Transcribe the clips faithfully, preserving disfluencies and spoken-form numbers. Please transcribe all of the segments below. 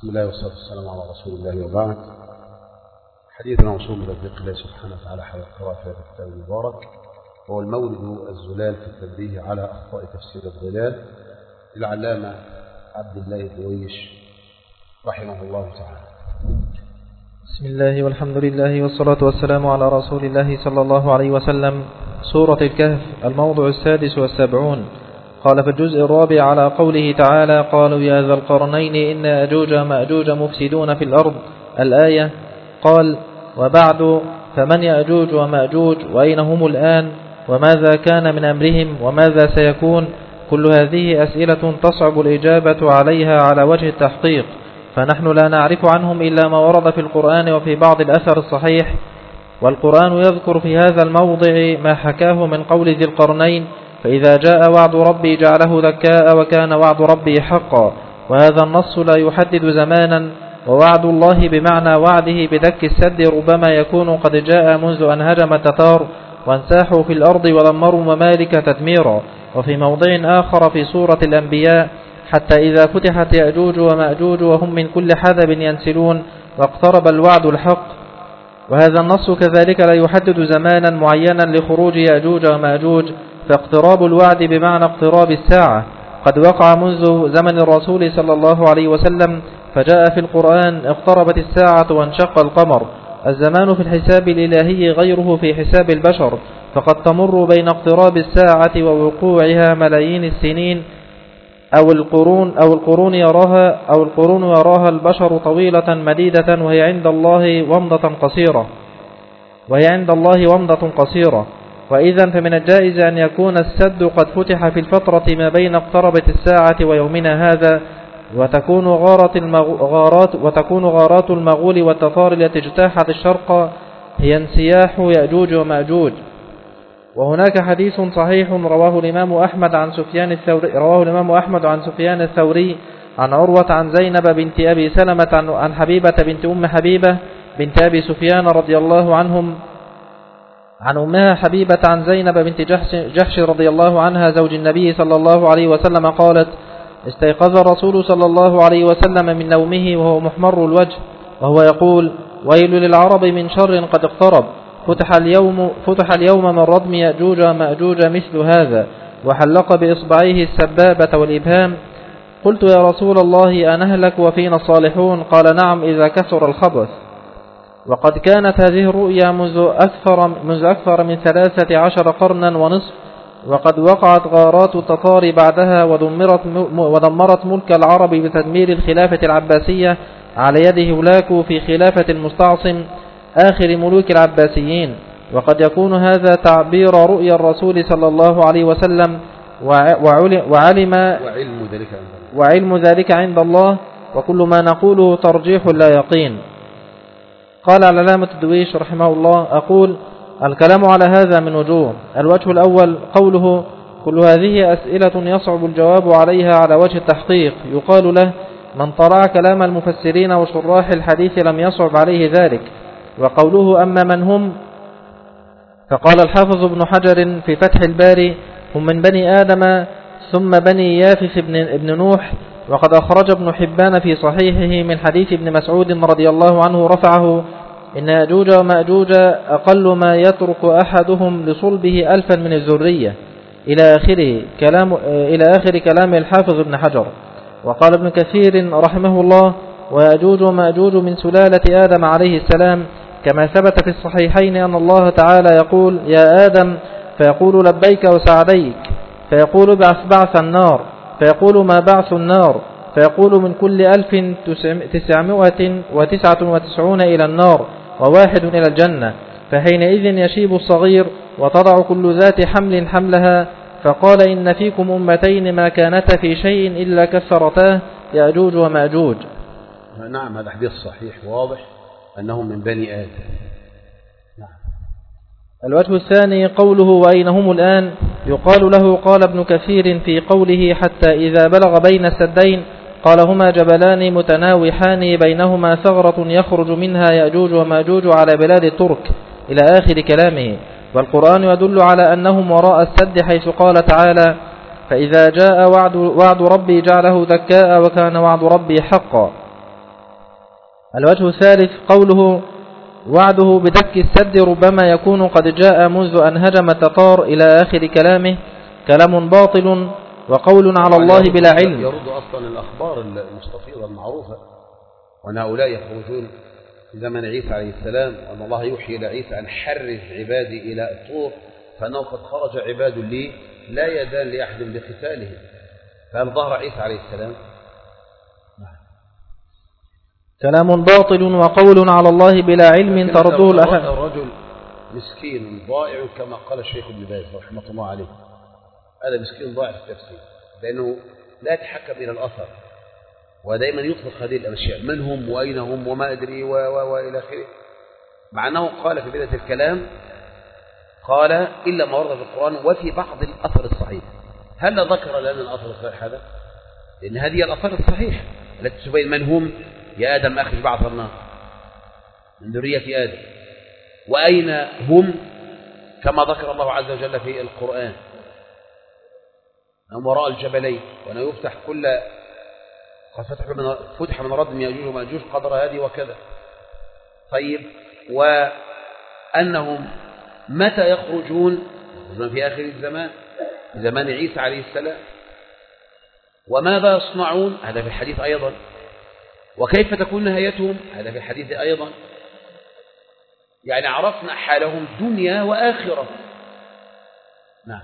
بسم الله والصلاة والسلام على رسول الله وبعد. حديثنا موصول من ذكر الله سبحانه وتعالى حول القراءة في هذا الكتاب المبارك، وهو المورد الزلال في التنبيه على أخطاء تفسير الظلال للعلامة عبد الله الدويش رحمه الله تعالى. بسم الله والحمد لله والصلاة والسلام على رسول الله صلى الله عليه وسلم. سورة الكهف، الموضع السادس والسبعون. قال في الجزء الرابع على قوله تعالى: قالوا يا ذا القرنين إن يأجوج ومأجوج مفسدون في الأرض، الآية. قال: وبعد، فمن يأجوج ومأجوج وأين هم الآن وماذا كان من أمرهم وماذا سيكون؟ كل هذه أسئلة تصعب الإجابة عليها على وجه التحقيق، فنحن لا نعرف عنهم إلا ما ورد في القرآن وفي بعض الأثر الصحيح. والقرآن يذكر في هذا الموضع ما حكاه من قول ذي القرنين: فإذا جاء وعد ربي جعله دكاء وكان وعد ربي حقا. وهذا النص لا يحدد زمانا، ووعد الله بمعنى وعده بدك السد ربما يكون قد جاء منذ أن هجم التتار وانساحوا في الأرض ودمروا ممالك تدميرا. وفي موضع آخر في سورة الأنبياء: حتى إذا فتحت يأجوج ومأجوج وهم من كل حدب ينسلون واقترب الوعد الحق. وهذا النص كذلك لا يحدد زمانا معينا لخروج يأجوج ومأجوج، فاقتراب الوعد بمعنى اقتراب الساعة قد وقع منذ زمن الرسول صلى الله عليه وسلم، فجاء في القرآن: اقتربت الساعة وانشق القمر. الزمان في الحساب الإلهي غيره في حساب البشر، فقد تمر بين اقتراب الساعة ووقوعها ملايين السنين أو القرون أو القرون يراها أو القرون يراها البشر طويلة مديدة، وهي عند الله ومضة قصيرة وهي عند الله ومضة قصيرة. وإذا فمن الجائز أن يكون السد قد فتح في الفترة ما بين اقتربت الساعة ويومنا هذا، وتكون غارات المغارات وتكون غارات المغول والتتار التي اجتاحت الشرق هي انسياح يأجوج ومأجوج. وهناك حديث صحيح رواه الإمام أحمد عن سفيان الثوري رواه الإمام أحمد عن سفيان الثوري عن عروة عن زينب بنت أبي سلمة عن حبيبة بنت أم حبيبة بنت أبي سفيان رضي الله عنهم عن أمها حبيبة عن زينب بنت جحش, جحش رضي الله عنها زوج النبي صلى الله عليه وسلم قالت: استيقظ الرسول صلى الله عليه وسلم من نومه وهو محمر الوجه وهو يقول: ويل للعرب من شر قد اقترب، فتح اليوم, فتح اليوم من ردم يأجوج ومأجوج مثل هذا، وحلق بإصبعيه السبابة والإبهام. قلت: يا رسول الله أنهلك وفينا الصالحون؟ قال: نعم إذا كثر الخبث. وقد كانت هذه الرؤيا منذ أكثر, منذ أكثر من ثلاثة عشر قرنا ونصف، وقد وقعت غارات التتار بعدها ودمرت, ودمرت ملك العرب بتدمير الخلافة العباسية على يد هولاكو في خلافة المستعصم آخر ملوك العباسيين. وقد يكون هذا تعبير رؤيا الرسول صلى الله عليه وسلم، وعلم, وعلم, ذلك وعلم ذلك عند الله، وكل ما نقوله ترجيح لا يقين. قال العلامة الدويش رحمه الله: أقول: الكلام على هذا من وجوه. الوجه الأول قوله: كل هذه أسئلة يصعب الجواب عليها على وجه التحقيق، يقال له: من طلع كلام المفسرين وشراح الحديث لم يصعب عليه ذلك. وقوله: أما من هم، فقال الحافظ ابن حجر في فتح الباري: هم من بني آدم ثم بني يافث ابن نوح. وقد أخرج ابن حبان في صحيحه من حديث ابن مسعود رضي الله عنه رفعه: إن يأجوج ومأجوج أقل ما يترك أحدهم لصلبه ألفا من الذرية، إلى آخره كلام, إلى آخر كلام الحافظ ابن حجر. وقال ابن كثير رحمه الله: ويأجوج ومأجوج من سلالة آدم عليه السلام، كما ثبت في الصحيحين أن الله تعالى يقول: يا آدم، فيقول: لبيك وسعديك، فيقول: بعث بعث النار، فيقول: ما بعث النار، فيقول: من كل ألف تسعمائة وتسعة وتسعون إلى النار وواحد إلى الجنة. فحينئذ يشيب الصغير وتضع كل ذات حمل حملها. فقال: إن فيكم أمتين ما كانتا في شيء إلا كثرتاه، يأجوج ومأجوج. نعم، هذا حديث صحيح واضح أنهم من بني آدم. نعم. الوجه الثاني قوله: وأين هم الآن؟ يقال له: قال ابن كثير في قوله: حتى إذا بلغ بين السدين، قال: هما جبلان متناوحان بينهما ثغرة يخرج منها يأجوج ومأجوج على بلاد الترك، إلى آخر كلامه. والقرآن يدل على أنهم وراء السد، حيث قال تعالى: فإذا جاء وعد, وعد ربي جعله دكاء وكان وعد ربي حقا. الوجه الثالث قوله وعده بدك السد ربما يكون قد جاء منذ أن هجم التتار إلى آخر كلامه كلام باطل وقول على الله بلا علم. يرد أصلا الأخبار المستفيضة المعروفة وأن هؤلاء يخرجون في زمن عيسى عليه السلام وأن الله يوحي إلى عيسى أن حرز عبادي إلى الطور فأنه قد خرج عباد لي لا يدان لأحد بقتاله. فهل ظهر عيسى عليه السلام؟ كلام باطل وقول على الله بلا علم ترده الأحد. الرجل مسكين ضائع كما قال الشيخ ابن باز رحمه الله عليه، هذا مسكين ضائع في التفسير لأنه لا يتحكم إلى الأثر ودائما يطلق هذه الأشياء من هم وأين هم وما أدري وإلى آخره، مع أنه قال في بداية الكلام قال إلا ما ورد في القرآن وفي بعض الأثر الصحيح. هل ذكر لنا الأثر الصحيح هذا؟ لأن هذه الأثر الصحيح التي تبين من هم. يا آدم أخرج بعض النار من ذرية آدم، وأين هم كما ذكر الله عز وجل في القرآن هم وراء الجبلين وأنه يفتح كل قد فتح من, فتح من ردم يأجوج ومأجوج قدر هذه وكذا. طيب وأنهم متى يخرجون؟ في آخر الزمان في زمان عيسى عليه السلام. وماذا يصنعون؟ هذا في الحديث أيضا. وكيف تكون نهايتهم؟ هذا في الحديث أيضا. يعني عرفنا حالهم دنيا وآخرة. نعم.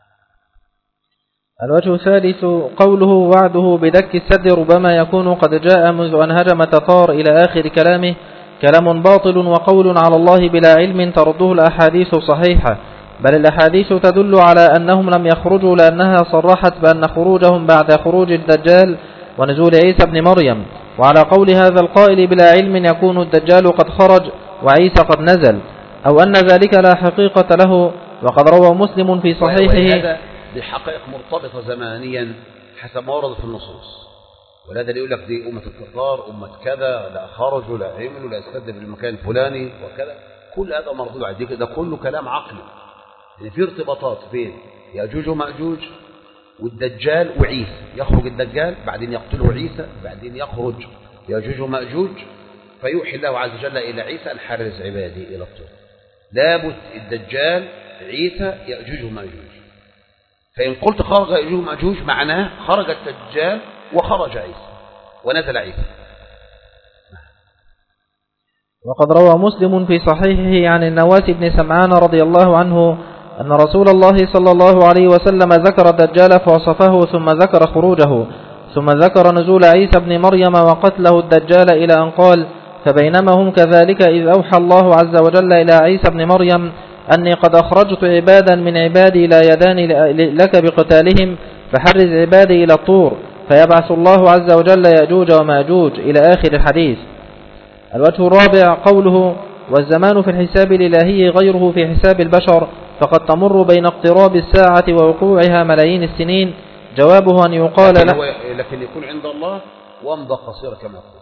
الوجه الثالث قوله وعده بدك السد ربما يكون قد جاء منذ أن هجم التتار إلى آخر كلامه كلام باطل وقول على الله بلا علم ترده الأحاديث صحيحة، بل الأحاديث تدل على أنهم لم يخرجوا لأنها صرحت بأن خروجهم بعد خروج الدجال ونزول عيسى بن مريم. وعلى قول هذا القائل بلا علم يكون الدجال قد خرج وعيسى قد نزل، أو أن ذلك لا حقيقة له. وقد روى مسلم في صحيحه هذا بحقائق مرتبطة زمانيا حسب ما ورد في النصوص، ولهذا يقول لك دي أمة التتار أمة كذا لا خرجوا لا عملوا لا استدل في المكان الفلاني وكذا. كل هذا مردود على ده كله كلام عقلي. يعني في ارتباطات بين يأجوج ومأجوج والدجال وعيسى. يخرج الدجال بعدين يقتله عيسى بعدين يخرج يأجوج ومأجوج فيوحي الله عز وجل إلى عيسى أن حرز عبادي إلى الطور. لابد الدجال عيسى يأجوج ومأجوج. فإن قلت خرج يأجوج ومأجوج معناه خرج الدجال وخرج عيسى ونزل عيسى. وقد روى مسلم في صحيحه عن النواس بن سمعان رضي الله عنه أن رسول الله صلى الله عليه وسلم ذكر الدجال فوصفه ثم ذكر خروجه ثم ذكر نزول عيسى بن مريم وقتله الدجال إلى أن قال فبينما هم كذلك إذ أوحى الله عز وجل إلى عيسى بن مريم أني قد أخرجت عبادا من عبادي لا يدان لك بقتالهم فحرز عبادي إلى الطور فيبعث الله عز وجل يأجوج ومأجوج إلى آخر الحديث. الوجه الرابع قوله والزمان في الحساب الإلهي غيره في حساب البشر فقد تمر بين اقتراب الساعة ووقوعها ملايين السنين. جوابه أن يقال لكن, له لكن يكون عند الله وامضى قصيرة كما يقول.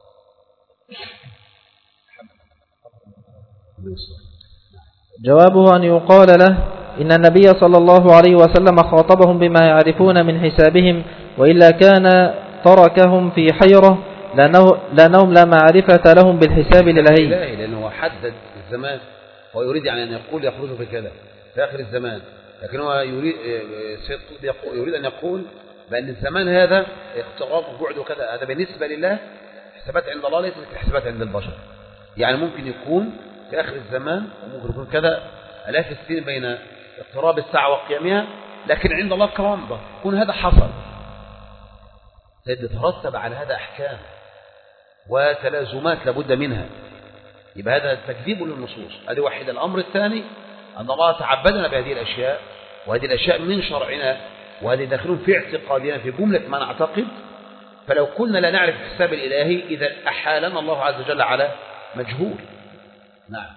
جوابه أن يقال له إن النبي صلى الله عليه وسلم خاطبهم بما يعرفون من حسابهم وإلا كان تركهم في حيرة لأنه لأنهم لا معرفة لهم بالحساب الإلهي. لأنه حدد الزمان ويريد يعني أن يقول يخرج في كذا في آخر الزمان، لكن هو يريد يريد أن يقول بأن الزمان هذا اقتراب وبعد وكذا هذا بالنسبة لله حسابات عند الله ليست حسابات عند البشر. يعني ممكن يكون في آخر الزمان وممكن يكون كذا آلاف السنين بين اقتراب الساعة وقيامها، لكن عند الله كرامة يكون هذا حصل تترتب على هذا أحكام وتلازمات لابد منها. يبقى هذا تكذيب للنصوص. هذا واحد. الأمر الثاني أن الله تعبدنا بهذه الأشياء وهذه الأشياء من شرعنا وهذه داخلون في اعتقادنا في جملة ما نعتقد. فلو كنا لا نعرف الحساب الإلهي إذا أحالنا الله عز وجل على مجهول. نعم.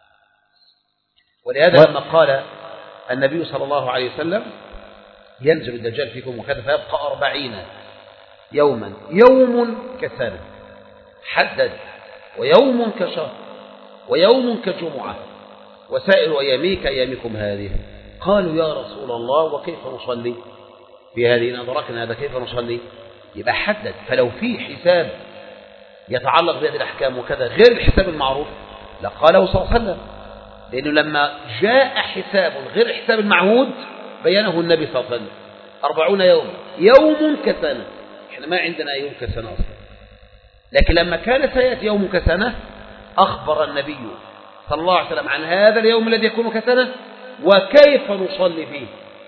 ولهذا لما قال النبي صلى الله عليه وسلم ينزل الدجال فيكم وكذا فيبقى أربعين يوما يوم كسنة حدد ويوم كشهر ويوم كجمعة وسائر أيامي كأيامكم هذه. قالوا يا رسول الله وكيف نصلي في هذه؟ إن أدركنا هذا كيف نصلي؟ يبقى حدد. فلو في حساب يتعلق بهذه الأحكام وكذا غير الحساب المعروف لقاله صلى الله عليه وسلم، لأنه لما جاء حساب غير الحساب المعهود بيانه النبي صلى الله عليه وسلم. أربعون يوم يوم كسنة، إحنا ما عندنا يوم كسنة أصلا، لكن لما كان سيأتي يوم كسنة أخبر النبي صلى الله عليه وسلم عن هذا اليوم الذي يكون كسنة وكيف نصلي فيه.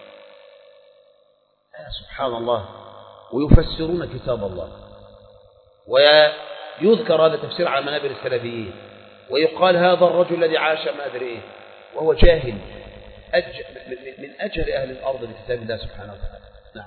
سبحان الله. ويفسرون كتاب الله، ويذكر هذا تفسير على منابر السلفيين، ويقال هذا الرجل الذي عاش ما أدري إيه وهو جاهل أج... من أجل أهل الأرض بكتاب الله سبحانه وتعالى. نعم.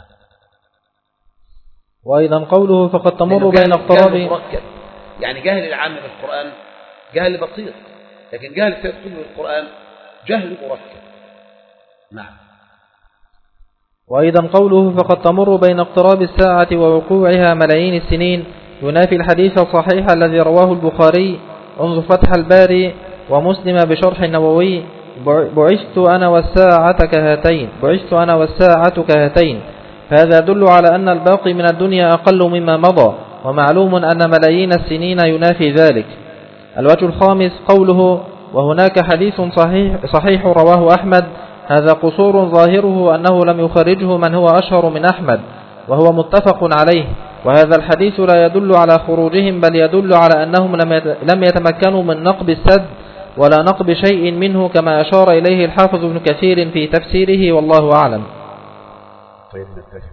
وأيضا قوله فقد تمر بين اقتراب، مركب، يعني جهل العام بالقرآن جهل بسيط، لكن جهل سيد قطب بالقرآن جهل مركب. نعم. وأيضا قوله فقد تمر بين اقتراب الساعة ووقوعها ملايين السنين ينافي الحديث الصحيح الذي رواه البخاري انظر فتح الباري ومسلم بشرح النووي بعثت أنا والساعة كهاتين بعثت أنا والساعة كهاتين. فهذا يدل على أن الباقي من الدنيا أقل مما مضى، ومعلوم أن ملايين السنين ينافي ذلك. الوجه الخامس قوله وهناك حديث صحيح, صحيح رواه أحمد، هذا قصور ظاهره أنه لم يخرجه من هو أشهر من أحمد وهو متفق عليه، وهذا الحديث لا يدل على خروجهم بل يدل على أنهم لم يتمكنوا من نقب السد ولا نقب شيء منه كما أشار إليه الحافظ ابن كثير في تفسيره، والله أعلم. طيب نتفق.